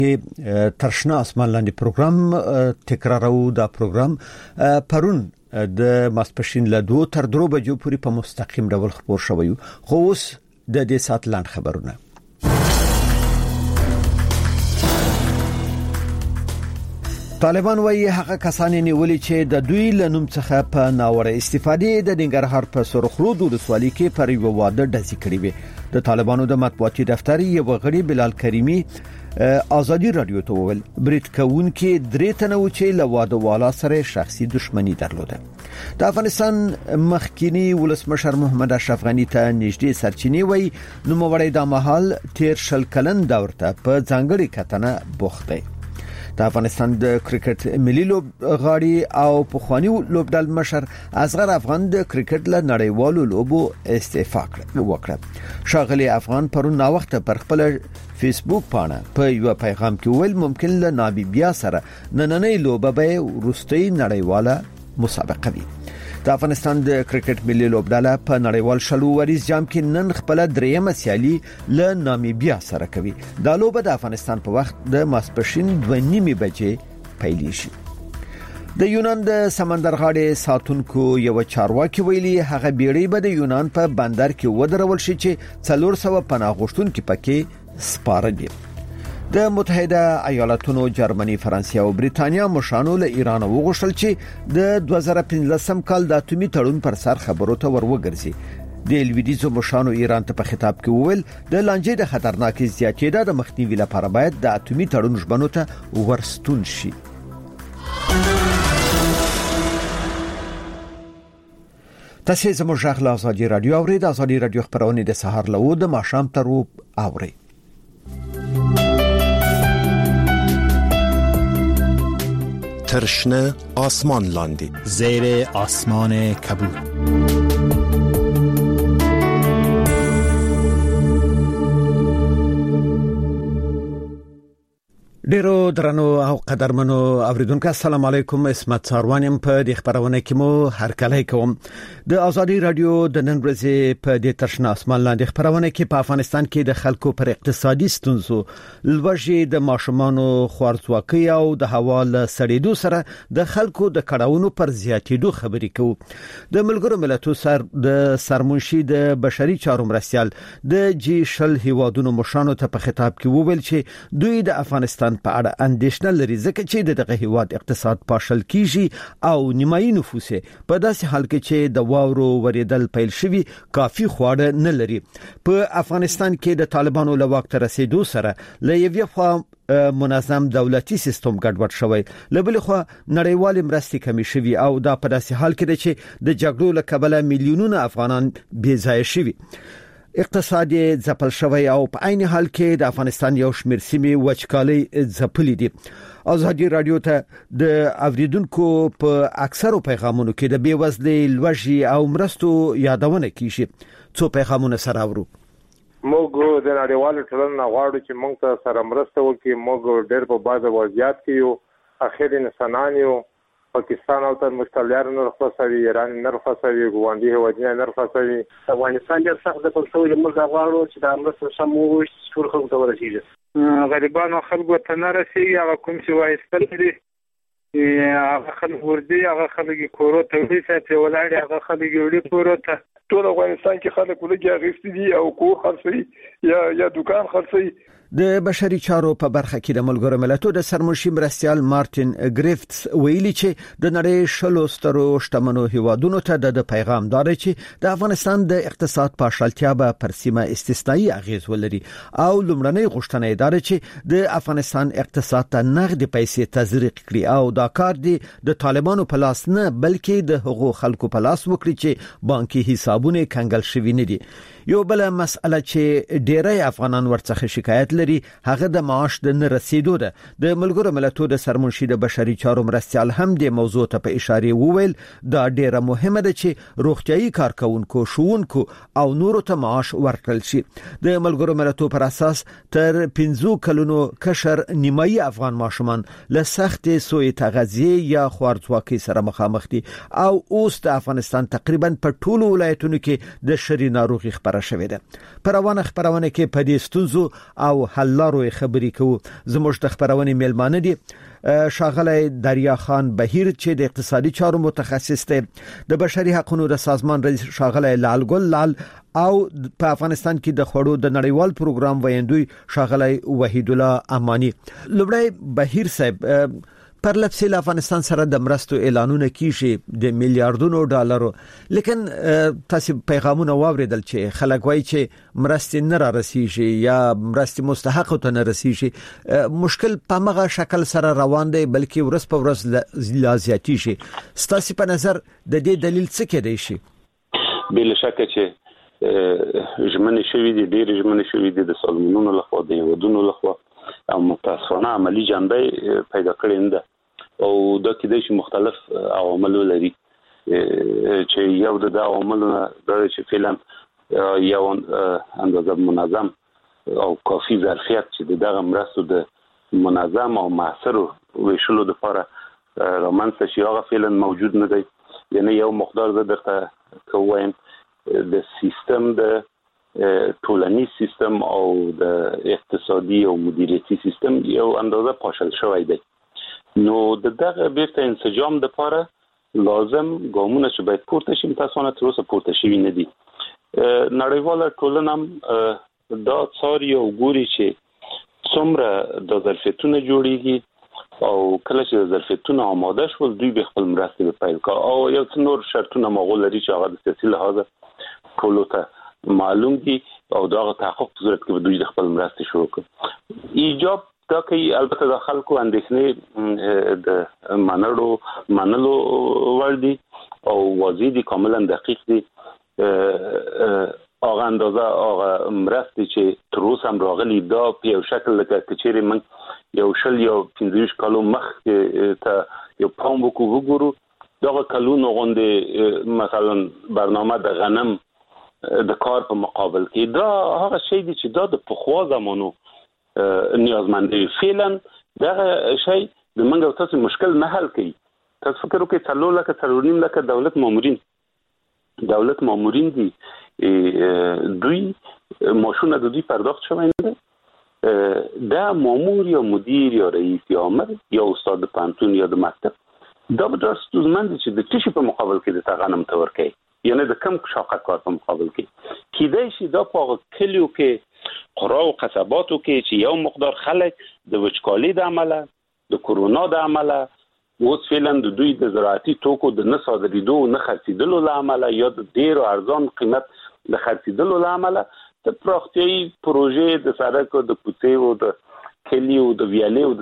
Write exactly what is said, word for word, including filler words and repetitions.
ترشنا اسمان لاندې پروګرام تکرارو دا پروګرام پرون د ماسپښین له دوه تر درو بجو پورې په مستقیم ډول خبر شوی خو اوس د دې سات لاند خبرونه. طالبان وايي هغه کسان نیولي چې د دوی له نوم څخه په ناوړه استفادې د ننګرهار په سرخرود ولسوالۍ کې پر یو واده ډزې کړې وي. د طالبانو د مطبوعاتي دفتر یو غړي بلال کریمی آزادی رادیو ته وویل بریټ کاون کې درې تنه و چې له واده والا سره شخصي دښمنی درلوده. د افغانستان مخکینی ولسمشر محمد اشرف غنی ته نږدې سرچینی وای نو موړی د مهال تیر شل کلن دور ته په ځانګړي کتنه بوخت دی. د افغانستان د کرکټ ملي لوبغاړي او پخوانی لوبډال مشر اصغر افغان د کرکټ له نړیوالو لوبو استعفا وکړه. شاغلی افغان پرون نا وخت پر خپل فیسبوک پاڼه په یو پیغام کې ویل ممکن له نامبیا سره نننۍ لوبه به وروستۍ نړیواله مسابقه وي. د افغانستان د کرکټ ملي لوبډاله په نړیوال شلو وریز جام کې نن خپل دریمه سیالي له نامیبیا سره کوي. دا لوبه د افغانستان په وخت د ماسپښین دوه نیمې بجې پیلیږي. د یونان د سمندر غاړې ساتونکو یو چارواکي ویلي هغه بیړۍ به د یونان په بندر کې ودرول شي چې څلور سوه پناه غوښتونکي پکې سپاره دي. د متحده ایالاتونو، جرمني، فرانسې او بریتانیا مشانو له ایران وغوښتل چې د دوه زره پنځلسم کال د اتومي تړون پر سر خبرو ته وروګرځي. د لویدیځو مشانو ایران ته په خطاب کې وویل د لانجې د خطرناکې زیاتېدا د مخنیوي لپاره باید د اتومي تړون ژمنو ته ورستون شي. تاسو زموږ غږ له آزادي رادیو اورئ. د آزادي رادیو خبرونه د سهار له و د ماښام تر و اورئ. ترشنه آسمان لاندی زیر آسمان کبود. ډیرو درنو او قدرمنو اوریدونکو السلام علیکم. اسمت ساروانم په دې خبرونه کې مو هر کله کوم. د آزادی رادیو د نن ورځې په دې ترشنه اسمان لاندې خبرونه کې په افغانستان کې د خلکو پر اقتصادي ستونزو، لوږې، د ماشومانو خوارځواکۍ او د هوا له سړېدو سره د خلکو د کړهونو پر زیاتېدو خبرې کوو. د ملګرو ملتونو سر د سرمنشي د بشري چارو مرستيال د جی شل هیوادونو مشانو ته په خطاب کې وویل چې دوی د افغانستان په اړه اندېښنه لري ځکه چې دغه هیواد اقتصاد پاشل کیږي او نیمایي نفوس په داسې حال کې چې د واورو وریدل پیل شوی کافي خواړه نه لري. په افغانستان کې د طالبانو له واک ته رسیدو سره له یوې خوا منظم دولتي سیستم ګډوډ شوی، له بل خوا نړیوال مرستې کمی شوی او دا په داسې حال کې چې د جګړو له کبله میلیونونه افغانان بې ځای شوي. اقتصادي ځپل شوی او په عین حال کې د افغانستان یو شمېر سیمې وچکالۍ ځپلې دي. آزادی رادیو ته د اوریدونکو په اکثرو پیغامونو کې د بیوزلۍ، لوږې او مرستو یادونه کیږي. څو پیغامونه سره اورو. موږ د نړیوالو ټولنې غواړو چې موږ ته سره مرسته وکړي. موږ ډېر په بازه وضعیت کې یو، اخر انسانان یو. پاکستان او تر مشتلیار نور خاصوي، ایران نور خاصوي، ګوانډي هوادینه نور خاصوي. افغانستان ډېر سخت د پښتو د موږ غواړو چې د امرسته سمو ټول خلکو ته ورسیږي. غریبانو خلکو ته نه رسیږي. هغه کوم چې وایستل دي هغه خلک ورځي، هغه خلک کورو ته وړي ساتي ولاړ، هغه خلک وړي کورو ته. ټول افغانستان کې خلک ولګي اغېستي دي او کور خرڅي یا یا دکان خرڅي. د بشري چارو په برخه کې د ملګرو ملتونو د سرمنشي مرستيال مارټین ګریفتس ویلي چې د نړۍ شلو سترو شتمنو هیوادونو ته د پیغام داري چې د افغانستان د اقتصاد پاشلتیا به پر سیمه استثنایی اغیز ولري او لومړنۍ غوښتنه یې داري چې د افغانستان اقتصاد ته نغدي پیسې تزریق کړي او دا کار دی د طالبانو په لاس نه بلکې د حقوق خلکو په لاس وکړي چې بانکي حسابونه کنګل شوي نه دي. یو بل مسأله چې ډېری افغانان ورڅخه شکایت لري هغه د معاش د نه رسیدو ده. د ملګرو ملتونو د سرمنشي د بشري چارو مرستيال هم د موضوع ته په اشاره وویل دا ډېره مهمه ده چې روغتيایي کارکونکو، ښوونکو او نورو ته معاش ورکړل شي. د ملګرو ملتونو پر اساس تر پنځو کلونو کشر نیمایي افغان ماشومان له سخت سوء تغذیه یا خوارځواکۍ سره مخامخ دي او اوس د افغانستان تقریبا په ټولو ولایتونو کې د شری ناروغي خبر خبره شوې ده. په روانه خبرونه کې په دې ستونزو او حل لارو خبرې کوو. زموږ د خبرونې میلمانه دي شاغلی دریا خان بهیر چې د اقتصادي چارو متخصص دی، د بشري حقوقو د سازمان رئیس شاغلی لال ګل لال او په افغانستان کې د خوړو د نړیوال پروګرام ویندوی شاغلی وحید الله امانی. لومړی بهیر صاحب، پر لپسې افغانستان سره د مرستو اعلانونه کیږي د میلیارډونو ډالرو، لیکن تاسو پیغامونه واوریدل چې خلک وایي چې مرستې نه را رسیږي یا مرستې مستحق ته نه رسیږي. مشکل په مغه شکل سره روان دی بلکې ورځ په ورځ لا زیاتیږي. ستاسو په نظر د دې دلیل څه کېدای شي؟ بل شک چې ژمنې شوې دي، ډېر ژمنې شوې دي د سازمانونو لخوا د ودونو لخوا او متاسفانه عملی جنبه پیدا کړې نه ده او دا کېدای شي مختلف عوامل لري چې یو د عواملونو دا چې فعلا یو اندازه منظم او کافي ظرفیت چې دغه مرستو د منظم او موثر ویشلو لپاره رامنځته شي هغه فعلا موجود نه دی. یعنی یو مقدار زه درته کوم د سیستم د ټولنیز سیستم او د اقتصادي او مدیریتي سیستم یو اندازه پاشل شوی دی. نو د دغه بیرته انسجام د لپاره لازم ګامونه چې باید پورته شي متاسفانه تر اوسه پورته شوي نه دي. نړیواله ټولنه هم دا څاري او ګوري چې څومره د ظرفیتونه جوړیږي او کله چې ظرفیتونه آماده شول دوی به خپل مرستې پیل کړي او یو څه نور شرطونه مغول لري چې هغه د سیاسي لحاظه ټولو ته معلوم دي او دغه تحقق په صورت کې به دوی خپل مرستې شروع کړي. ایجاب دا کوي البته د خلکو اندېښنې د منلو منلو ور دي او واضح دي، کاملا دقیق دي. هغه اندازه هغه مرستې چې تر اوسه هم راغلي دا په یو شکل لکه که چیرې موږ یو شل یا پنځه ویشت کالو مخکې ته یو پام وکړو وګورو دغه کلونو غوندې مثلا برنامه د غنم د کار په مقابل کې دا هغه شی دی چې دا د پخوا زمانو نیازمند دی. فعلا دغه شی د منګ او تاسو مشکل نه حل کوي. تاسو فکر وکړئ څلور لکه څلور نیم لکه دولت مامورین دولت مامورین دي، دوی ماشونه د دوی پرداخت شوی نه دی. دا مامور یا مدیر یا رئیس یا عامل یا استاد پانتون یا د مکتب دا به دا ستونزمند چې د تشي په مقابل کې د غنم تور کوي، یعنی د کم شاقت کار په مقابل کې کیدای شي دا په کلیو کې قرا او قصباتو کې چې یو مقدار خلک د وچکالي د عمله د کرونا د عمله اوس فعلا د دوی د زراعتي توکو د نه صادریدو نه خرڅیدلو له عمله یا د ډیر ارزان قیمت د خرڅیدلو له عمله د پراختیايي پروژې د سړک او د کوڅې او د کلیو د ویالې او